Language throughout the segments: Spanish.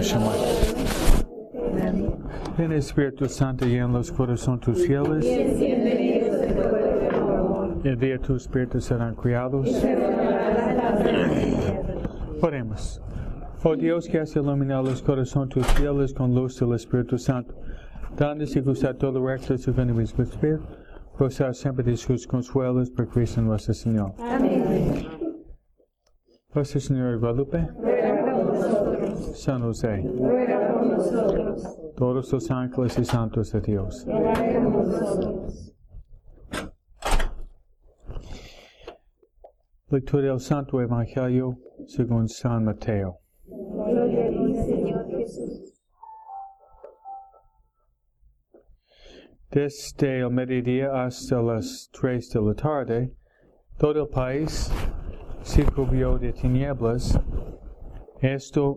Ven Espíritu Santo y en los corazones tus fieles. Envía tu Espíritu serán criados. Oremos. Oh Dios que has iluminado los corazones tus fieles con luz del Espíritu Santo, dándoles y gustar todo recto según el mismo Espíritu, gozar siempre de sus consuelos por Cristo nuestro Señor. Amén. Nuestra Señora de Guadalupe, San José, todos los ángeles y santos de Dios. Lectura del Santo Evangelio según San Mateo. Gloria a ti, Señor Jesús. Desde el mediodía hasta las 3 de la tarde, todo el país se cubrió de tinieblas. Esto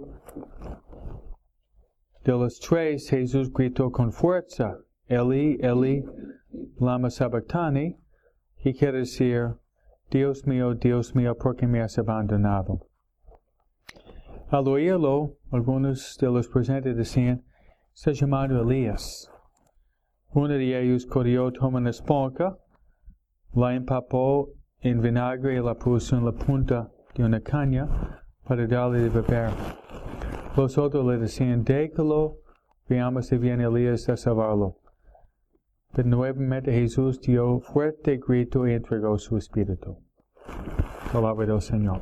de las 3, Jesús gritó con fuerza, Eli, Eli, lama sabachthani, que quiere decir, Dios mío, ¿por qué me has abandonado? Al oírlo, algunos de los presentes decían, está llamado Elías. Uno de ellos corrió, tomó una esponja, la empapó en vinagre y la puso en la punta de una caña para darle de beber. Los otros le decían, déjalo, veamos si viene Elías a salvarlo. Pero nuevamente Jesús dio fuerte grito y entregó su espíritu. Palabra del Señor.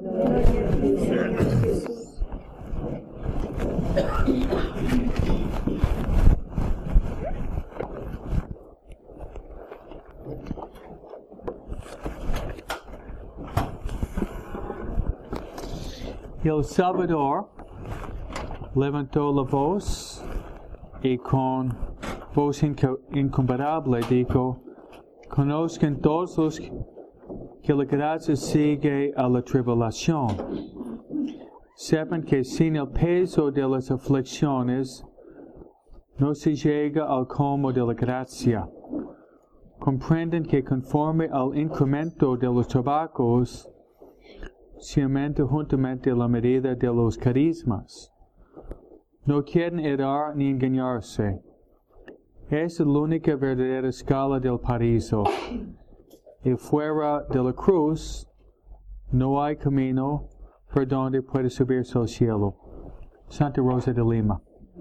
El Salvador levantó la voz y con voz incomparable dijo, conozcan todos los que la gracia sigue a la tribulación. Sepan que sin el peso de las aflicciones no se llega al colmo de la gracia. Comprenden que conforme al incremento de los trabajos, se aumenta juntamente la medida de los carismas. No quieren errar ni engañarse. Es la única verdadera escala del paraíso. Y fuera de la cruz, no hay camino por donde puede subirse al cielo. Santa Rosa de Lima.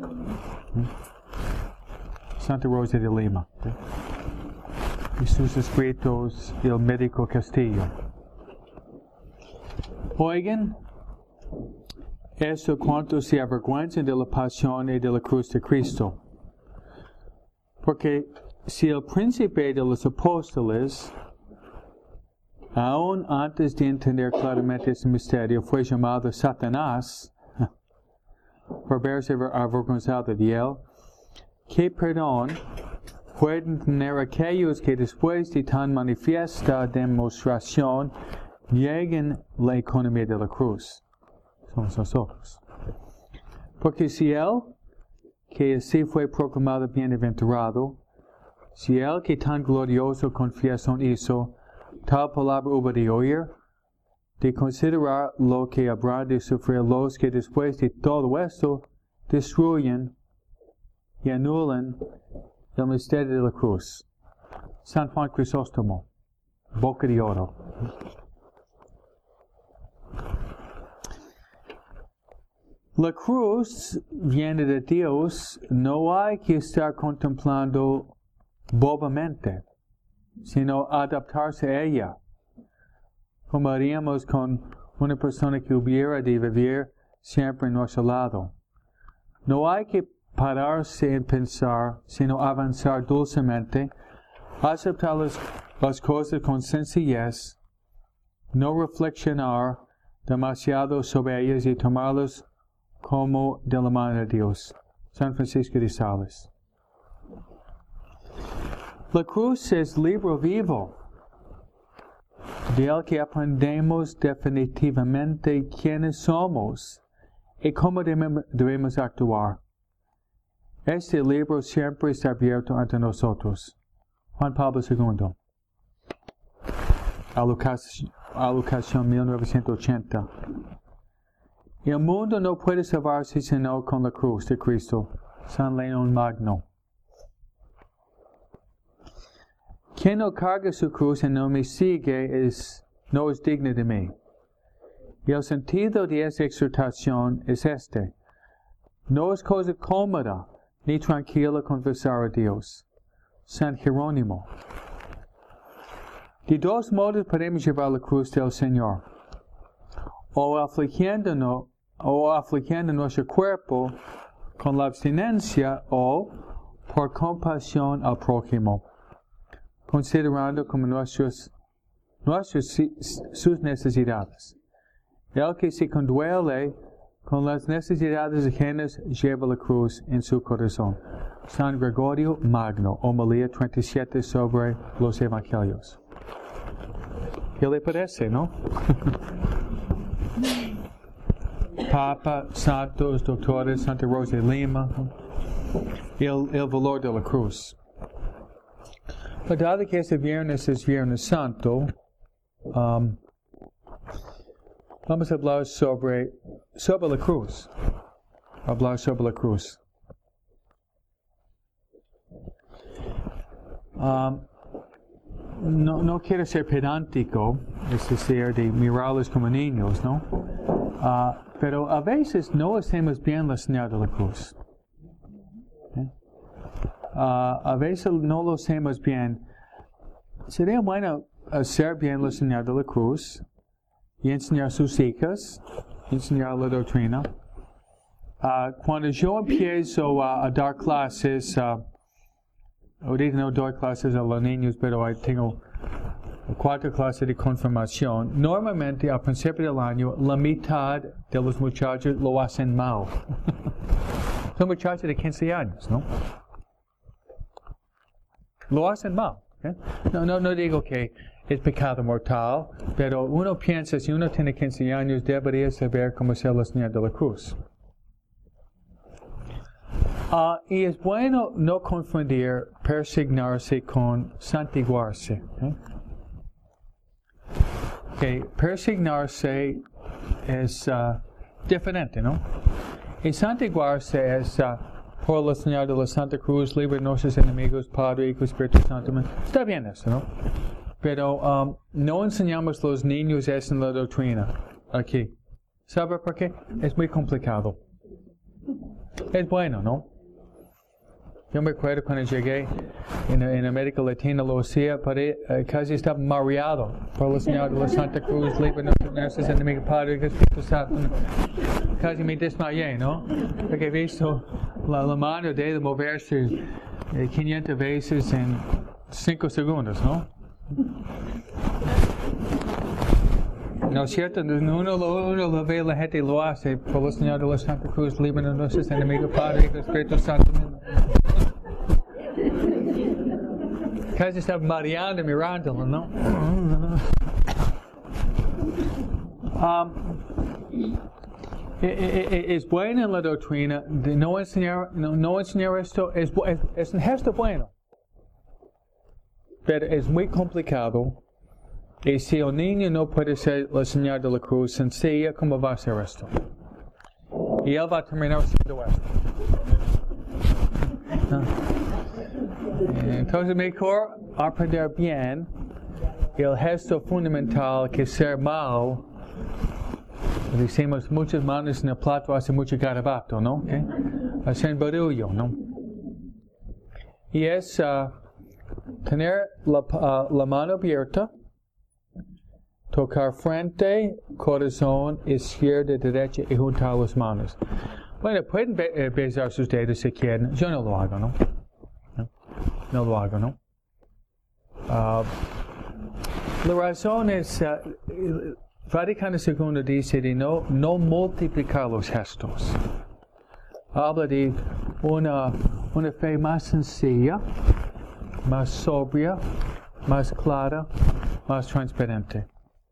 Santa Rosa de Lima. Y sus escritos, el médico Castillo. Oigan, eso cuanto se avergüenzan de la pasión y de la cruz de Cristo. Porque si el príncipe de los apóstoles, aún antes de entender claramente este misterio, fue llamado Satanás, por verse avergonzado de él, ¿qué perdón pueden tener aquellos que después de tan manifiesta demostración lleguen la economía de la cruz? Somos nosotros. Porque si él, que así fue proclamado bienaventurado, si él que tan glorioso confesión hizo, tal palabra hubo de oír, de considerar lo que habrá de sufrir los que después de todo esto destruyen y anulan el misterio de la cruz. San Juan Crisóstomo, boca de oro. La cruz viene de Dios, no hay que estar contemplando bobamente, sino adaptarse a ella, como haríamos con una persona que hubiera de vivir siempre en nuestro lado. No hay que pararse en pensar, sino avanzar dulcemente, aceptar las cosas con sencillez, no reflexionar demasiado sobre ellas y tomarlas como de la mano de Dios. San Francisco de Sales. La cruz es libro vivo, del que aprendemos definitivamente quiénes somos y cómo debemos actuar. Este libro siempre está abierto ante nosotros. Juan Pablo II. Alocación 1980. El mundo no puede salvarse sino con la cruz de Cristo. San León Magno. Quien no carga su cruz y no me sigue no es digno de mí. Y el sentido de esa exhortación es este. No es cosa cómoda ni tranquila confesar a Dios. San Jerónimo. De dos modos podemos llevar la cruz del Señor. O afligiendo nuestro cuerpo con la abstinencia o por compasión al prójimo, considerando como sus necesidades. El que se conduele con las necesidades ajenas lleva la cruz en su corazón. San Gregorio Magno, homilía 37 sobre los Evangelios. ¿Qué le parece, no? Papa, santos, doctores, Santa Rosa de Lima, el valor de la cruz. Pero dado que este viernes es Viernes Santo, vamos a hablar sobre la cruz. No quiero ser pedántico, es decir, de mirarlos como niños, ¿no? Pero a veces no hacemos bien la señal de la cruz. A veces no lo hacemos bien. Sería bueno hacer bien la señal de la cruz y enseñar a sus hijas, enseñar la doctrina. Cuando yo empiezo a dar clases, ahorita no doy clases a los niños, pero tengo 4 clases de confirmación. Normalmente al principio del año, la mitad de los muchachos lo hacen mal. Son muchachos de 15 años, ¿no? Lo hacen mal. ¿Eh? No digo que es pecado mortal, pero uno piensa, si uno tiene 15 años, debería saber cómo hacer la señal de la cruz. Y es bueno no confundir persignarse con santiguarse. Que persignarse es diferente, ¿no? Y santiguarse es por la señal de la Santa Cruz, libre de nuestros enemigos, Padre, Hijo, Espíritu Santo. Está bien eso, ¿no? Pero no enseñamos a los niños eso en la doctrina aquí. ¿Sabe por qué? Es muy complicado. Es bueno, ¿no? Yo me acuerdo cuando llegué en América Latina, lo hacía, pero casi estaba mareado por la señal de la Santa Cruz, libre de nuestros enemigos, Padre, Hijo, Espíritu Santo. Casi me desmayé, ¿no? Porque he visto la mano de él moverse 500 veces en 5 segundos, ¿no? ¿No es cierto? Uno lo ve, la gente lo hace por la señal de la Santa Cruz, libre de nuestros enemigos, Padre, Hijo, Espíritu Santo. Casi estaba mareando, mirándolo, ¿no? Es bueno en la doctrina de no enseñar esto, es un gesto bueno. Pero es muy complicado. Y si el niño no puede hacer la señal de la cruz sencilla, ¿cómo va a hacer esto? Y él va a terminar haciendo esto. Entonces mejor aprender bien el gesto fundamental que ser mal. Decimos muchas manos en el plato hace mucho garabato, ¿no? Hacen barullo, ¿no? Y es tener la mano abierta, tocar frente, corazón, izquierda, derecha y juntar las manos. Bueno, pueden besar sus dedos si quieren. Yo no lo hago, ¿no? No lo hago, ¿no? La razón es, Vaticano II dice de no multiplicar los gestos. Habla de una fe más sencilla, más sobria, más clara, más transparente.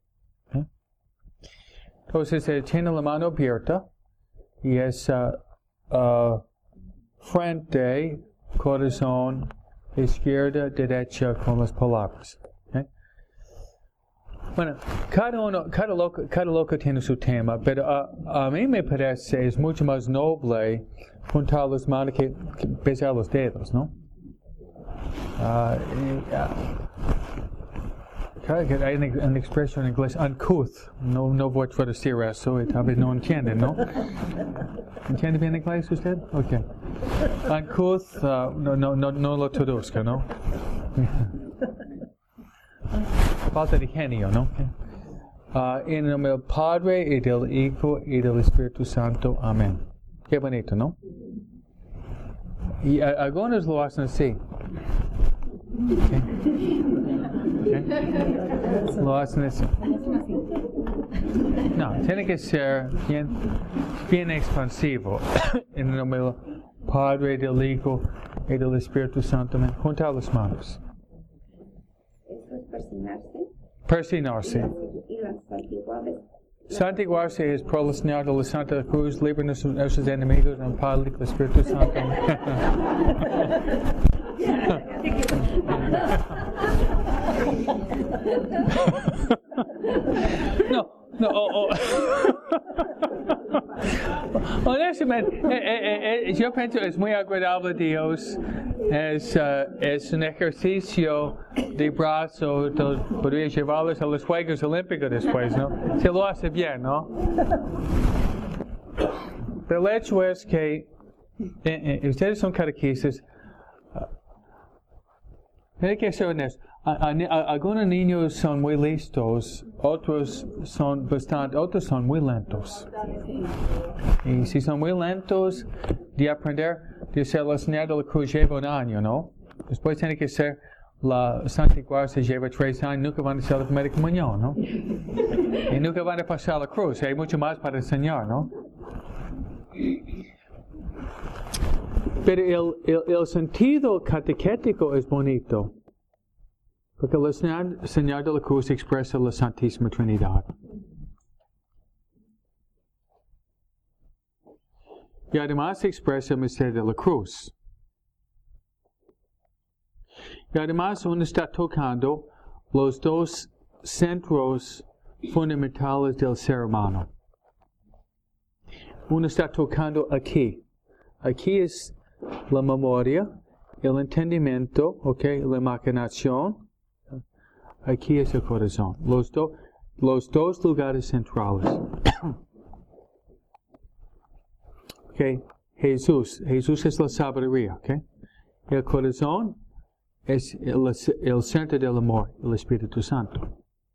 Entonces, tiene la mano abierta y es frente, corazón, izquierda, derecha con las palabras. Bueno, cada loco tiene su tema, pero a mí me parece es mucho más noble juntar las manos que besar los dedos, ¿no? Hay una expresión en inglés, uncouth. No voy a traducir eso, y tal vez no entienden, ¿no? ¿Entiende bien inglés usted? Ok. Uncouth, no lo traduzca, ¿no? Falta de genio, ¿no? En el nombre del Padre, y del Hijo, y del Espíritu Santo. Amén. Qué bonito, ¿no? Y algunos lo hacen así. Okay. Lo hacen así. No, tiene que ser bien expansivo. En el nombre del Padre, del Hijo, y del Espíritu Santo. Amén. Juntar las manos. Eso es persignarse. Persignarse. Y las santiguades. Santiguarse es por la señal de la Santa Cruz, líbranos de nuestros enemigos, en el Padre, el Espíritu Santo. Honestamente, yo pienso que es muy agradable a Dios. Es un ejercicio de brazo, podría llevarlos a los Juegos Olímpicos después, ¿no? Se lo hace bien, ¿no? Pero el hecho es que ustedes son catequistas. Hay que ser honestos. Algunos niños son muy listos, otros son muy lentos. Y si son muy lentos de aprender, de ser la señal de la cruz lleva un año, ¿no? Después tiene que ser la santiguarse lleva 3 años, nunca van a ser la primera comunión, ¿no? Y nunca van a pasar la cruz, hay mucho más para enseñar, ¿no? Pero el sentido catequético es bonito. Porque la señal de la cruz expresa la Santísima Trinidad. Y además expresa el misterio de la cruz. Y además uno está tocando los dos centros fundamentales del ser humano. Uno está tocando aquí. Aquí es la memoria, el entendimiento, okay, la imaginación. Aquí es el corazón. Los dos lugares centrales. Okay. Jesús es la sabiduría. Okay. El corazón es el centro del amor, el Espíritu Santo.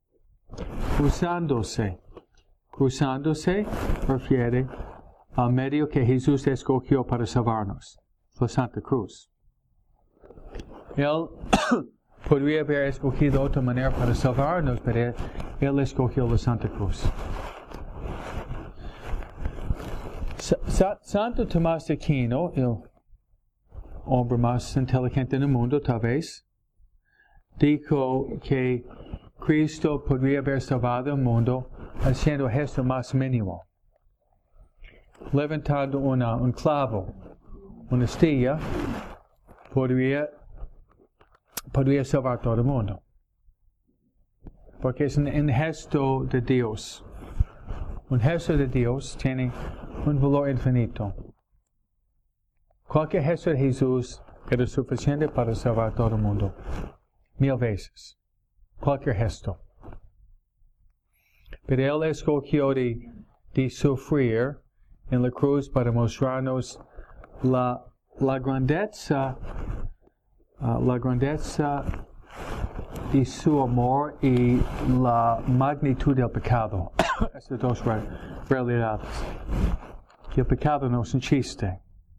Cruzándose refiere al medio que Jesús escogió para salvarnos, la Santa Cruz. Él podría haber escogido otra manera para salvarnos, pero Él escogió la Santa Cruz. Santo Tomás de Aquino, el hombre más inteligente en el mundo, tal vez, dijo que Cristo podría haber salvado el mundo haciendo el gesto más mínimo. Levantando un clavo, una astilla, podría salvar todo el mundo. Porque es un gesto de Dios. Un gesto de Dios tiene un valor infinito. Cualquier gesto de Jesús era suficiente para salvar todo el mundo. 1000 veces. Cualquier gesto. Pero Él escogió de sufrir en la cruz para mostrarnos la grandeza de su amor y la magnitud del pecado. Esas dos realidades. Que el pecado no es un chiste.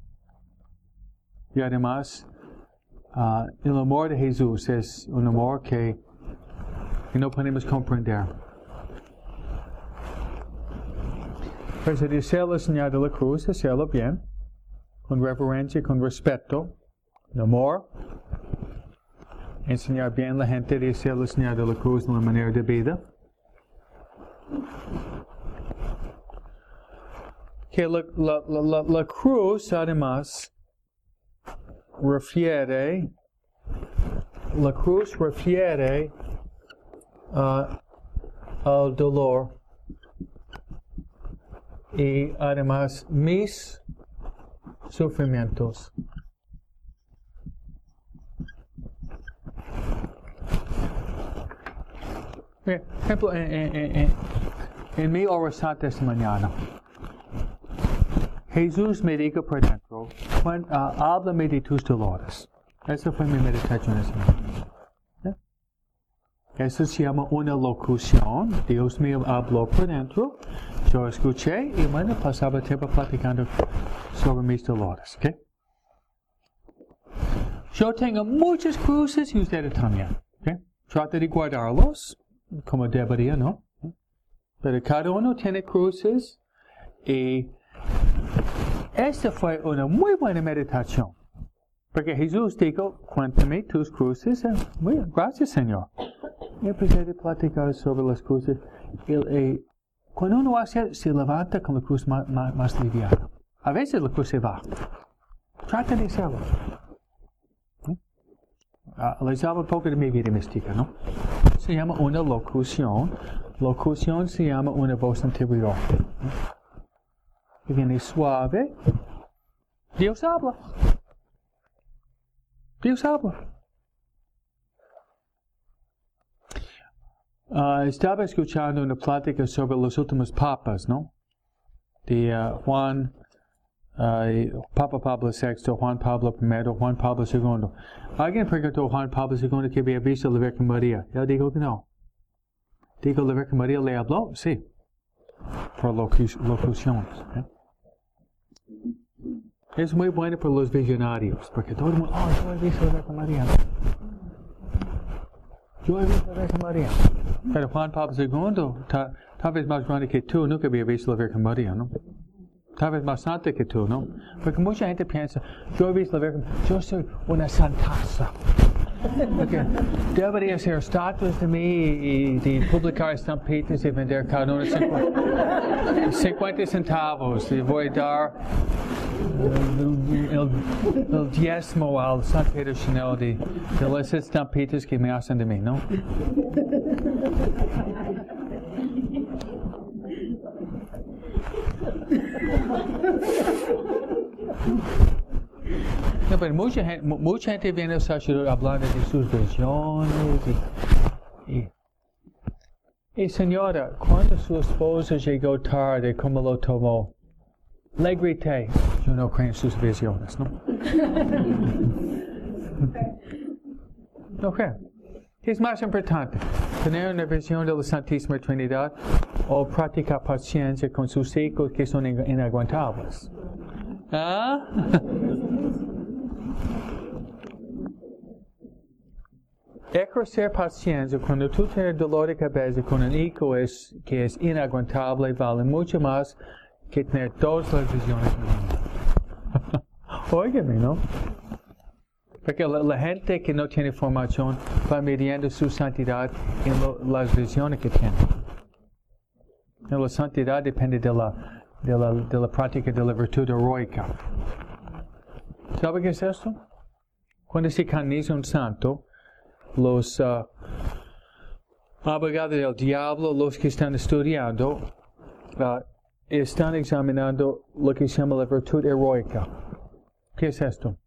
Y además, el amor de Jesús es un amor que no podemos comprender. Pues el hacer la señal de la cruz, hacerlo bien, con reverencia, con respeto, con amor. Enseñar bien a la gente de hacer la señal de la cruz en la manera de vida. Que la cruz, además, refiere al dolor y además mis sufrimientos. Por ejemplo, en mi oración esta mañana, Jesús me dijo por dentro, háblame de tus dolores. Esa fue mi meditación esta mañana. Eso se llama una locución. Dios me habló por dentro. Yo escuché y bueno, pasaba tiempo platicando sobre mis dolores. ¿Okay? Yo tengo muchas cruces y ustedes también. ¿Okay? Trata de guardarlos como debería, ¿no? Pero cada uno tiene cruces y esta fue una muy buena meditación. Porque Jesús dijo, cuéntame tus cruces. Muy bien, gracias, Señor. Y empecé a platicar sobre las cruces. Cuando uno hace, se levanta con la cruz más liviana. A veces la cruz se va. Trata de hacerlo. Les hablo un poco de mi vida mística, ¿no? Se llama una locución. Locución se llama una voz interior. Que viene suave. Dios habla. Dios habla. Estaba escuchando una plática sobre los últimos papas, ¿no? De Juan, Papa Pablo VI, Juan Pablo I, Juan Pablo II. Alguien preguntó a Juan Pablo II que había visto a la Virgen María. Él dijo que no. Dijo, ¿la Virgen María le habló? Sí. Por locuciones. Es muy bueno para los visionarios, porque todo el mundo, yo he visto a la Virgen María. Yo he visto a la Virgen María. Pero Juan Pablo II, tal vez más grande que tú, nunca había visto a la Virgen María, ¿no? Tal vez más santa que tú, ¿no? Porque mucha gente piensa, yo he visto a la Virgen María, yo soy una santaza. Okay. Debería ser estatuas de mí y de publicar estampitas y vender cada uno 50 centavos. Y voy a dar el diezmo al San Pedro Chanel de las estampitas que me hacen de mí, ¿no? No, pero mucha gente viene al sacerdote hablando de sus visiones y señora, cuando su esposo llegó tarde, ¿cómo lo tomó? Le grité, yo no creo en sus visiones, ¿no? No creo. Es más importante tener una visión de la Santísima Trinidad o practicar paciencia con sus hijos que son inaguantables. ¿Ah? Ejercer paciencia cuando tú tienes dolor de cabeza con un hijo que es inaguantable vale mucho más que tener todas las visiones del mundo. Óigame, ¿no? Porque la gente que no tiene formación va midiendo su santidad en las visiones que tiene. La santidad depende de la práctica de la virtud heroica. ¿Sabe qué es esto? Cuando se canoniza un santo, los abogados del diablo, los que están estudiando, están examinando lo que se llama la virtud heroica. ¿Qué es esto?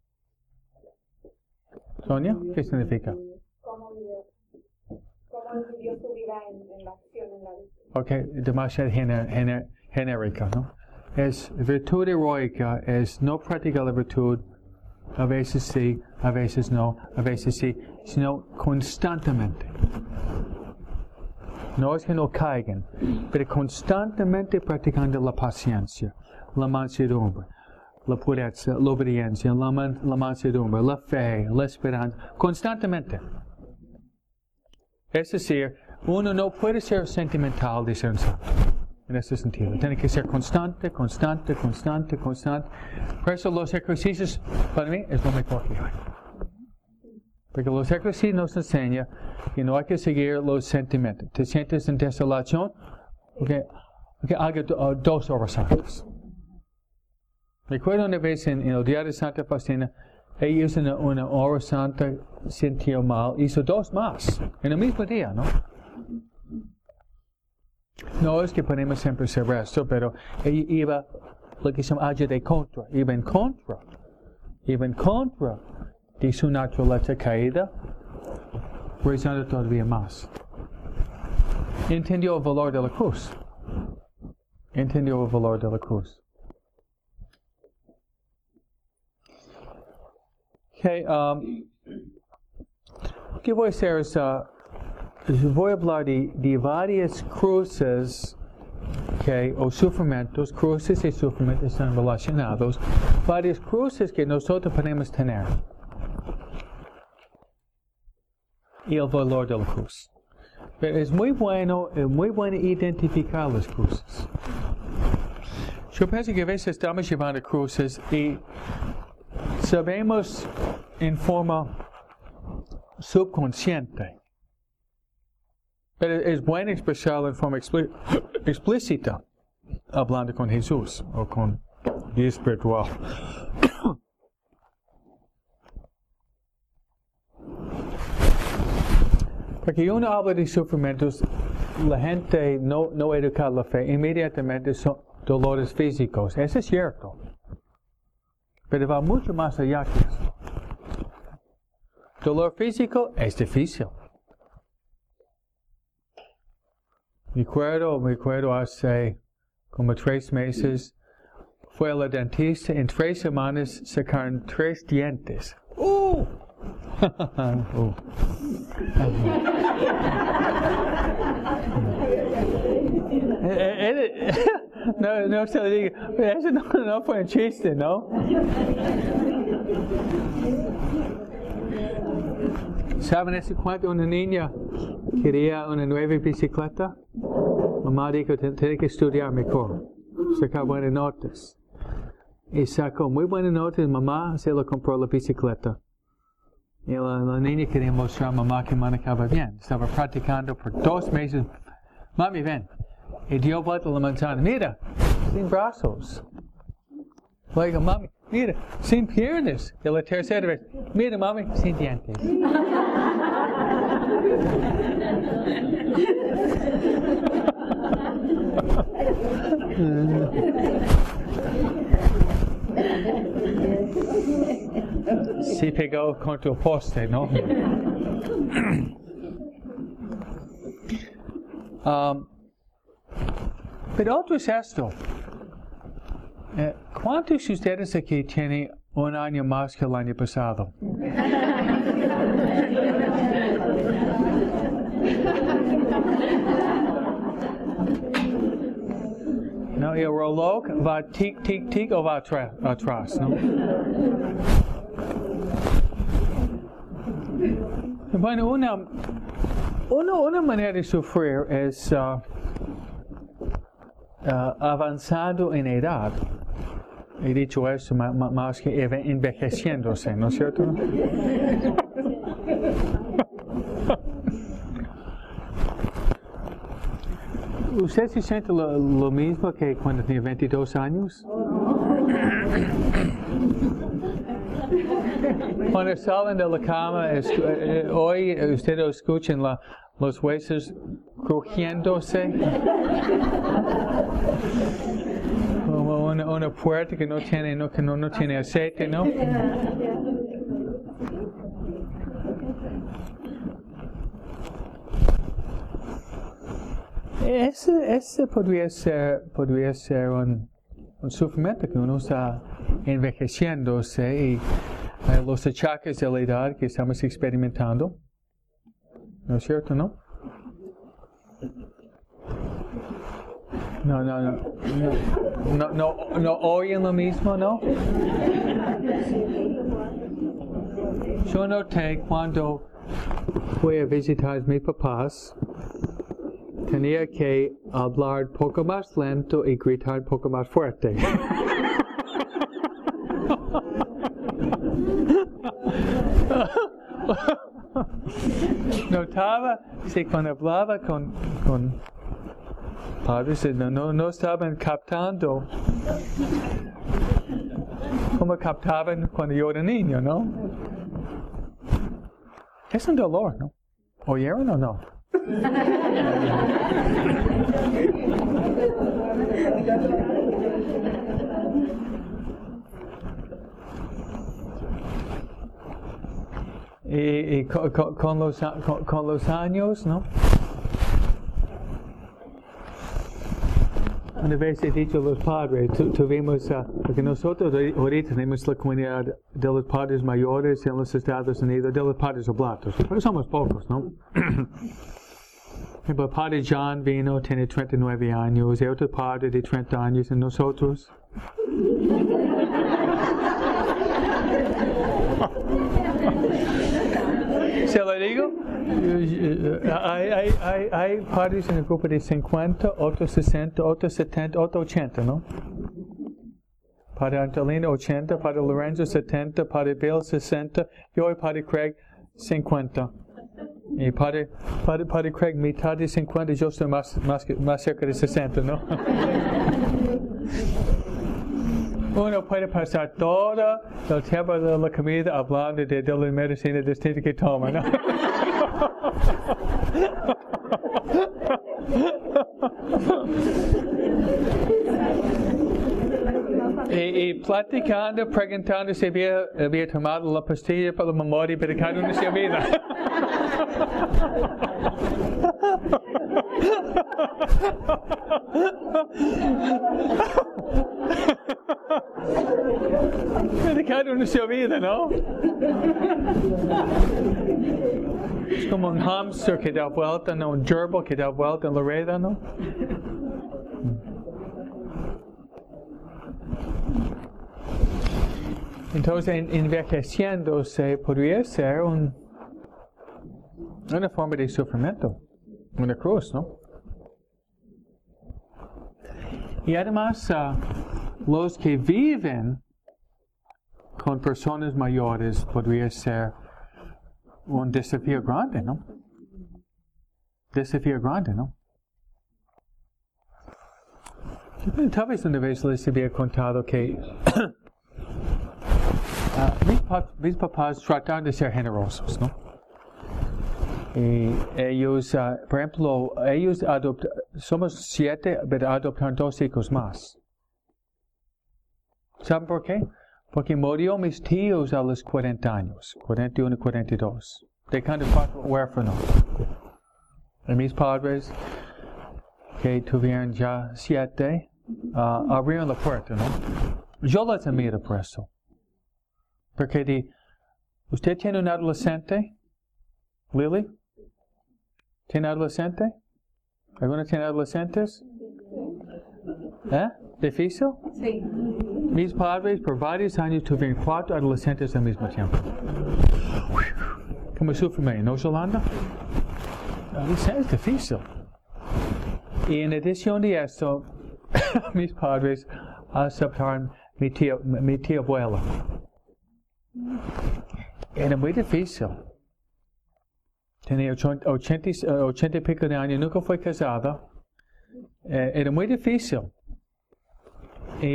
Sonia, ¿qué significa? ¿Cómo vivió su vida en la acción, en la vida? Ok, demasiado genérica, ¿no? Es virtud heroica, es no practicar la virtud, a veces sí, a veces no, a veces sí, sino constantemente. No es que no caigan, pero constantemente practicando la paciencia, la mansedumbre, la pureza, la obediencia, la mansedumbre, la fe, la esperanza, constantemente. Es decir, uno no puede ser sentimental de ser un santo. En ese sentido, tiene que ser constante. Por eso los ejercicios, para mí, es lo mejor que hay. Porque los ejercicios nos enseñan que no hay que seguir los sentimientos. Te sientes en desolación, haga 2 horas santas. Recuerdo una vez en el día de Santa Faustina, ella hizo una hora santa, sintió mal, hizo 2 más, en el mismo día, ¿no? No es que ponemos siempre ese resto, pero ella iba, lo que se llama age de contra, iba en contra de su naturaleza caída, rezando todavía más. Entendió el valor de la cruz. Okay, ¿qué voy a hacer? Voy a hablar de varias cruces, okay, o sufrimientos. Cruces y sufrimientos están relacionados. Varias cruces que nosotros podemos tener. Y el valor de la cruz. Pero es muy bueno identificar las cruces. Yo pienso que a veces estamos llevando cruces y sabemos en forma subconsciente. Pero es bueno expresarlo en forma explícita, hablando con Jesús o con Dios espiritual. Porque uno habla de sufrimientos, la gente no educa la fe, inmediatamente son dolores físicos. Eso es cierto. Pero va mucho más allá que eso. Dolor físico es difícil. Me acuerdo hace como 3 meses, fue a la dentista, en 3 semanas sacaron 3 dientes. No se lo diga, eso no fue un chiste, ¿no? ¿Saben ese cuento? Una niña quería una nueva bicicleta. Mamá dijo, tiene que estudiar mejor, sacar buenas notas. Y sacó muy buenas notas, mamá se lo compró la bicicleta. Y la niña quería mostrar a mamá que manejaba bien. Estaba practicando por 2 meses. Mami, ven. Y dio vuelta a la manzana. Mira, sin brazos. Luego, mami, mira, sin piernas. Y la tercera vez, mira, mami, sin dientes. Sí pegó contra el poste, ¿no? Pero otro es esto. ¿Cuántos de ustedes aquí tienen 1 año más que el año pasado? No, el reloj va tic, tic, tic o va atrás, ¿no? Bueno, una manera de sufrir es avanzado en edad. He dicho eso más que envejeciéndose, ¿no es cierto? ¿Usted se siente lo mismo que cuando tenía 22 años? Cuando salen de la cama, hoy ustedes escuchan los huesos crujiéndose. Como una puerta que no tiene aceite, ¿no? Ese podría ser un sufrimiento que uno está envejeciéndose y los achaques de la edad que estamos experimentando. ¿No es cierto, no? No oyen lo mismo, ¿no? Yo noté cuando fui a visitar a mis papás, tenía que hablar un poco más lento y gritar un poco más fuerte. Notaba que cuando hablaba con padres no estaban captando como captaban cuando yo era niño, ¿no? Es un dolor, ¿no? ¿Oyeron o no? Y con los años, ¿no? Una vez he dicho a los padres, tuvimos, porque nosotros ahorita tenemos la comunidad de los padres mayores en los Estados Unidos, de los padres oblatos, pero somos pocos, ¿no? El padre John vino, tiene 39 años, y otro padre de 30 años, y nosotros. ¿Se lo digo? Hay padres en el grupo de 50, otros 60, otros 70, otros 80, ¿no? Padre Angelino 80, Padre Lorenzo 70, Padre Bill 60, yo y Padre Craig 50. Y Padre Craig mitad de 50, yo estoy más cerca de 60, ¿no? Uno puede pasar todo el tiempo de la comida hablando de la medicina distinta que toma, ¿no? y platicando, preguntando si había tomado la pastilla para la memoria, pero cada uno se olvida. Pero cada uno se olvida, ¿no? Es como un hamster que da vuelta, ¿no? Un gerbil que da vuelta en la rueda, ¿no? Entonces, envejeciéndose podría ser una forma de sufrimiento, una cruz, ¿no? Y además, los que viven con personas mayores podría ser un desafío grande, ¿no? Desafío grande, ¿no? Tal vez una vez les había contado que mis papás trataron de ser generosos, ¿no? Y ellos, por ejemplo, somos 7, pero adoptaron 2 hijos más. ¿Saben por qué? Porque murió mis tíos a los 40 años, 41 y 42, dejando 4 huérfanos. Y mis padres, que tuvieron ya 7, abrieron la puerta, ¿no? Yo les admiro por eso. Porque ¿usted tiene un adolescente? ¿Lily? ¿Tiene adolescente? ¿Alguna tiene adolescentes? ¿Difícil? Sí. Mis padres por varios años tuvieron 4 adolescentes al mismo tiempo. ¿Cómo sufren en Yolanda? Es difícil. Y en adición de esto, mis padres aceptaron mi tía abuela. Era muy difícil. Tenía 80 y pico de años, nunca fue casada. Era muy difícil. Y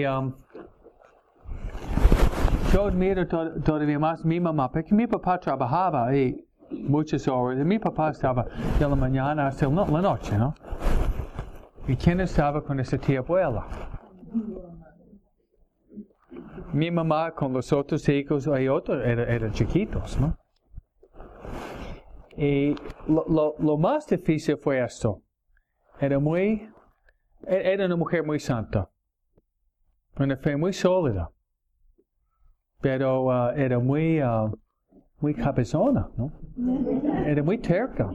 yo admiro todavía más mi mamá, porque mi papá trabajaba ahí muchas horas. Y mi papá estaba de la mañana hasta la noche, ¿no? ¿Y quién estaba con esa tía abuela? Mi mamá con los otros hijos, hay otros, eran chiquitos, ¿no? Y lo más difícil fue esto. Era una mujer muy santa. Una fe muy sólida. Pero era muy cabezona, ¿no? Era muy terca.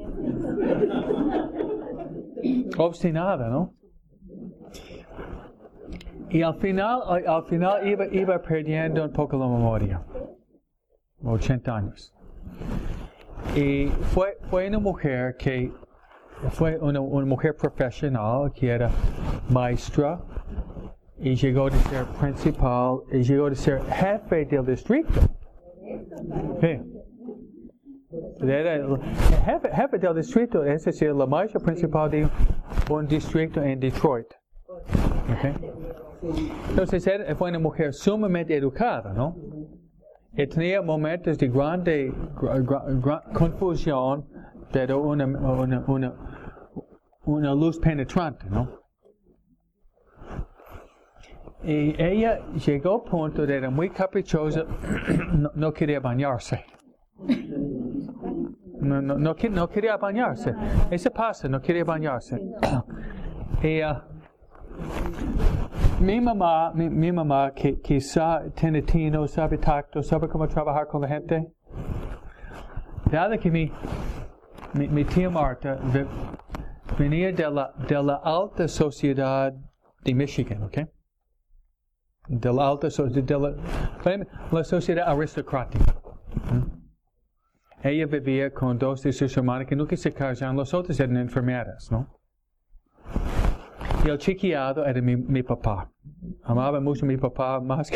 Obstinada, ¿no? Y al final iba perdiendo un poco la memoria. 80 años. Y fue una mujer que fue una mujer profesional que era maestra y llegó a ser principal y llegó a ser jefe del distrito. Sí. Era jefe del distrito, es decir, la maestra principal de un distrito en Detroit. Okay. Entonces fue una mujer sumamente educada, ¿no? Y tenía momentos de grande confusión pero una luz penetrante, ¿no? Y ella llegó a punto de era muy caprichosa, no quería bañarse. No quería bañarse. Eso pasa, no quería bañarse. Y mi mamá que tiene tino, sabe tacto, sabe cómo trabajar con la gente. Dada que mi tía Marta venía de la alta sociedad de Michigan, ¿ok? De la alta sociedad, la sociedad aristocrática. Ella vivía con dos de sus hermanas que nunca se casaron, los otros eran enfermeras, ¿no? Y el chiquiado era mi papá. Amaba mucho a mi papá más que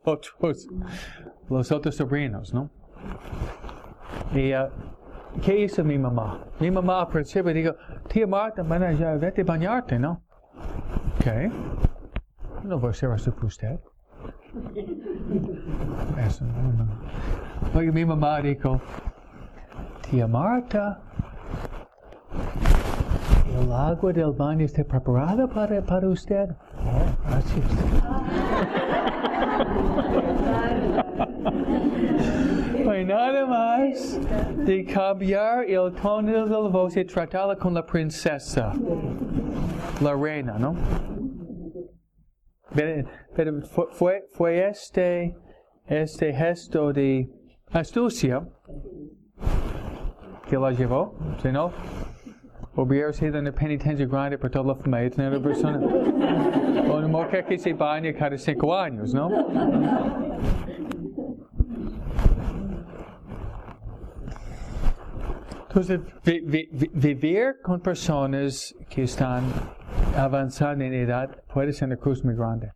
los otros sobrinos, ¿no? Y ¿qué hizo mi mamá? Mi mamá al principio dijo, tía Marta, vete a bañarte, ¿no? ¿Qué? No voy a hacer eso por usted. Eso, no. Oye, mi mamá dijo, tía Marta, el agua del baño está preparada para usted. Oh, gracias. Pues nada más de cambiar el tono de la voz y tratarla con la princesa, la reina, ¿no? Pero fue este gesto de astucia que la llevó, si no, hubiera sido una penitencia grande por toda la familia tener una persona, o una mujer que se baña cada 5 años, ¿no? Entonces, vivir con personas que están avanzando en edad puede ser una cruz muy grande.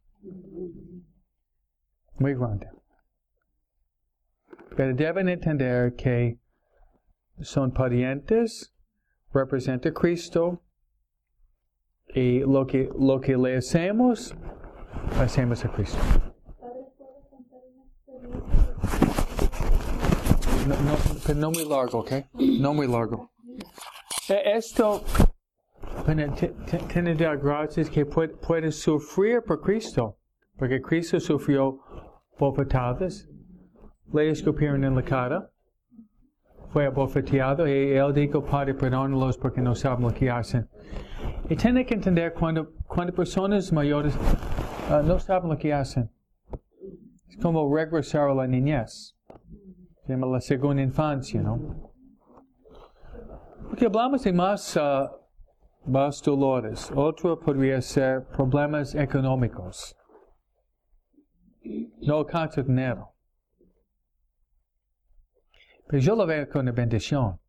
Muy grande. Pero deben entender que son parientes, representa a Cristo, y lo que le hacemos a Cristo. Pero no muy largo, ¿ok? No muy largo. Esto tiene de gracias que puede sufrir por Cristo, porque Cristo sufrió bofetadas, le escupieron en la cara, fue abofeteado y él dijo, Padre, perdónalos porque no saben lo que hacen. Y tiene que entender cuando personas mayores no saben lo que hacen. Es como regresar a la niñez. Se llama la segunda infancia, ¿no? Porque hablamos de más dolores. Otro podría ser problemas económicos. No alcanza dinero. Pero yo lo veo como una bendición.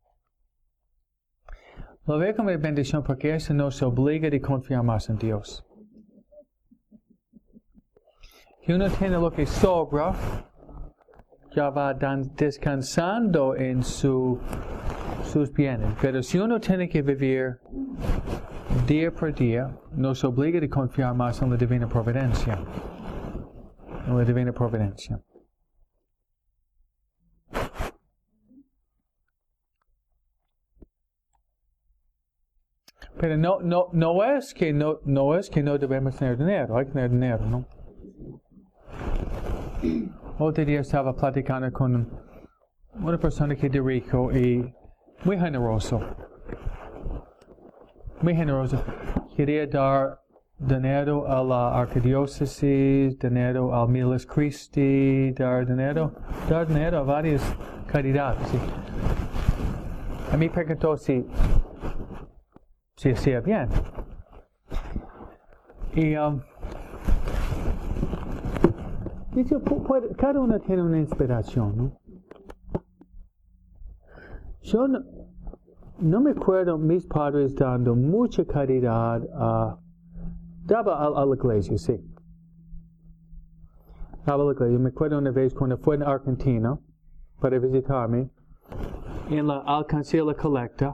Lo veo como una bendición porque eso nos obliga a confiar más en Dios. Si uno tiene lo que sobra, ya va descansando en sus bienes. Pero si uno tiene que vivir día por día, nos obliga a confiar más en la divina providencia. En la divina providencia. Pero no es que no debemos tener dinero, hay que tener dinero, ¿no? Otro día estaba platicando con una persona que es rico y muy generoso. Muy generoso. Quería dar dinero a la arquidiócesis, dinero al Miles Christi, dar dinero a varias caridades. ¿Sí? A mí me preguntó si hacía bien. Y cada uno tiene una inspiración, ¿no? Yo no me acuerdo mis padres dando mucha caridad daba a la iglesia, sí. Daba a la iglesia. Me acuerdo una vez cuando fue en Argentina para visitarme, alcancé la colecta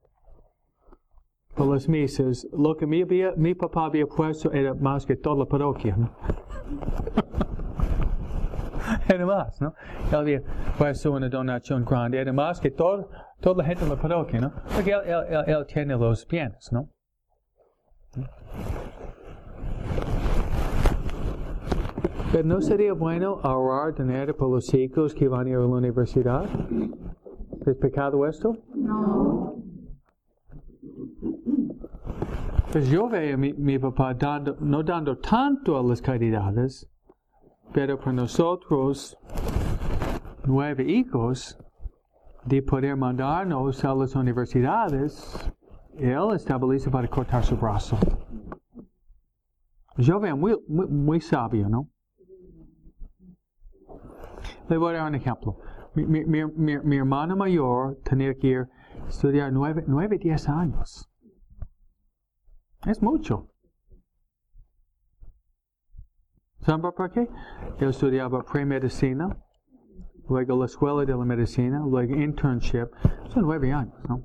por las misas. Lo que mi papá había puesto era más que toda la parroquia, ¿no? Además, ¿no? Él va a hacer una donación grande. Además, que toda la gente en la parroquia, ¿no? Porque él tiene los bienes, ¿no? Pero no sería bueno ahorrar dinero por los chicos que van a ir a la universidad. ¿Es pecado esto? No. Pues yo veo a mi papá no dando tanto a las caridades, pero para nosotros, 9 hijos, de poder mandarnos a las universidades, él estabiliza para cortar su brazo. Yo veo muy sabio, ¿no? Le voy a dar un ejemplo. Mi hermano mayor tenía que ir a estudiar 10 años. Es mucho. ¿Saben por qué? Él estudiaba pre-medicina, luego la escuela de la medicina, luego internship. Son 9 años, ¿no?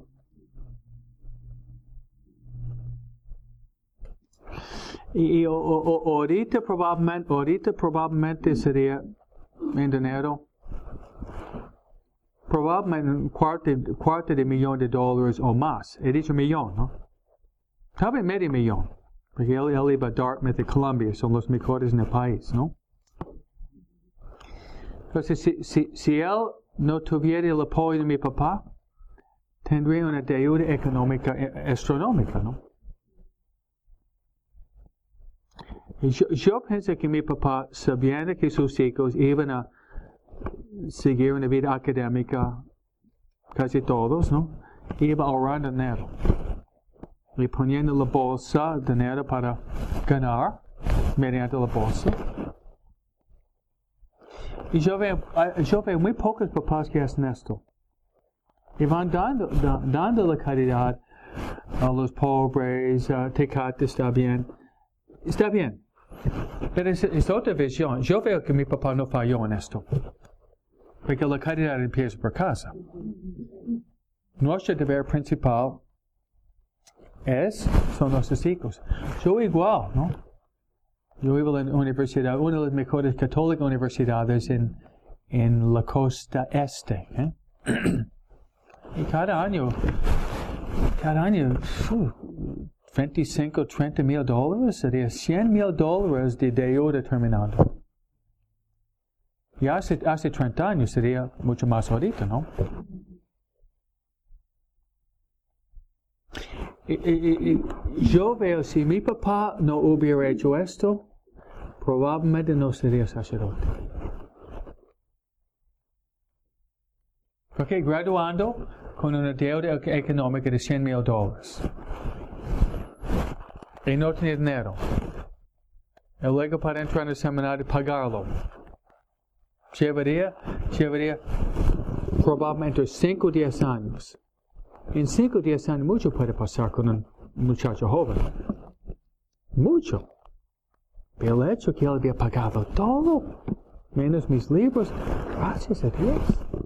Y ahorita probablemente sería en dinero, probablemente un cuarto de millón de dólares o más. He dicho millón, ¿no? Tal vez medio millón. Porque él iba a Dartmouth de Columbia, son los mejores en el país, ¿no? Entonces, si él no tuviera el apoyo de mi papá, tendría una deuda económica astronómica, ¿no? Y yo pienso que mi papá, sabiendo que sus hijos iban a seguir una vida académica, casi todos, ¿no? Iba ahorrando dinero. Y poniendo en la bolsa dinero para ganar mediante la bolsa. Y yo veo muy pocos papás que hacen esto. Y van dando la caridad a los pobres, Tecate está bien. Está bien. Pero es otra visión. Yo veo que mi papá no falló en esto. Porque la caridad empieza por casa. Nuestro deber principal son nuestros hijos. Yo igual, ¿no? Yo iba a la universidad, una de las mejores católicas universidades en la costa este. Y cada año, 25, 30 mil dólares, sería 100 mil dólares de deuda terminando. Y hace 30 años sería mucho más ahorita, ¿no? Y yo veo, si mi papá no hubiera hecho esto, probablemente no sería sacerdote. Porque graduando con una deuda económica de 100 mil dólares. Y no tenía dinero. Y luego para entrar en el seminario pagarlo. Llevaría probablemente 5 o 10 años. En 5 o 10 años mucho puede pasar con un muchacho joven. Mucho. Pero el hecho que él había pagado todo, menos mis libros, gracias a Dios.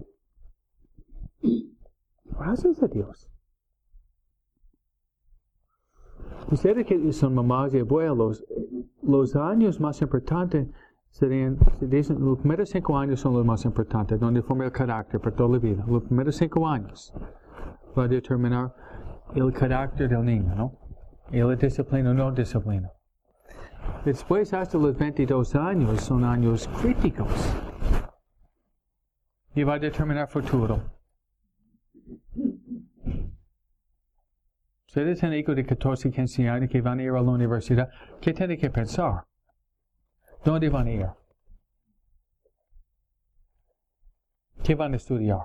Gracias a Dios. Ustedes que son mamás y abuelos, los años más importantes serían, dicen, los primeros 5 años son los más importantes, donde forma el carácter para toda la vida. Los primeros 5 años va a determinar el carácter del niño, ¿no? Y la disciplina o no disciplina. Después, hasta los 22 años, son años críticos. Y va a determinar futuro. Ustedes tienen hijos de 14, 15 años que van a ir a la universidad. ¿Qué tienen que pensar? ¿Dónde van a ir? ¿Qué van a estudiar?